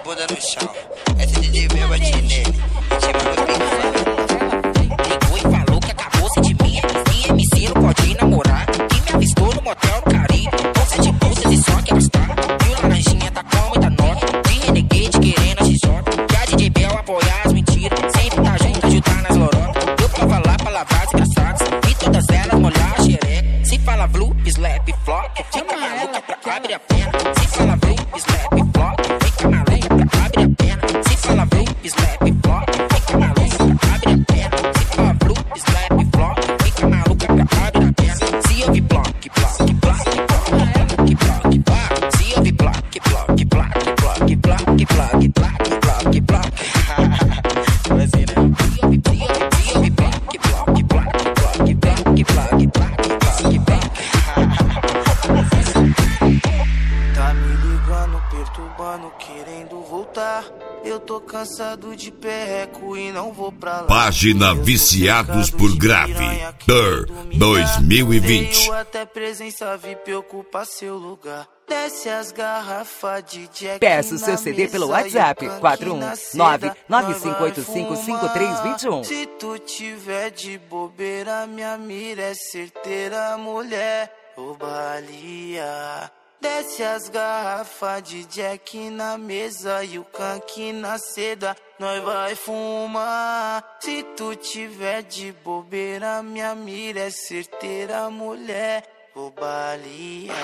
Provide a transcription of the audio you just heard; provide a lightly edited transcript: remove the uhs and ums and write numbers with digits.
bunda no chão. Essa DJ meu bate nele, chama meu pique. Ligou e falou que acabou de mim. E MC não pode namorar. E me avistou no motel no Caribe. Com 7 bolsas e só quer gastar. E o laranjinha tá com muita nota. De renegade querendo a XJ. Que a DJ Bel apoia as mentiras. Sempre tá junto, ajudar nas lorotas. Eu tava lá pra lavar desgraçados. E todas elas molhar a xereca. Se fala blue, slap, flop. Fica maluca pra abrir a pena. Se fala blue, slap, flop. Fica maluca pra abrir a pena. Se fala blue, slap, flop. Fica maluca pra abrir a pena. Se fala blue, slap, flop. Fica maluca pra abrir a pena. Se ouve block, block, block, block, block, block. Se ouve block, block, block, block, block, block, block, block, block. Assim, né? Se ouve block, block, block, block, block, block, block, block. Tá me ligando, perturbando, querendo voltar. Eu tô cansado de perreco e não vou pra lá. Página Viciados por Grave, Tour 2020. Eu até presença VIP ocupa seu lugar. Desce as garrafas de Jack. Peça o seu CD pelo WhatsApp 419-9585-5321. Se tu tiver de bobeira, minha mira é certeira, mulher. Ô balia. Desce as garrafas de Jack na mesa e o canque na seda. Nós vai fumar. Se tu tiver de bobeira, minha mira é certeira, mulher. Ô balia.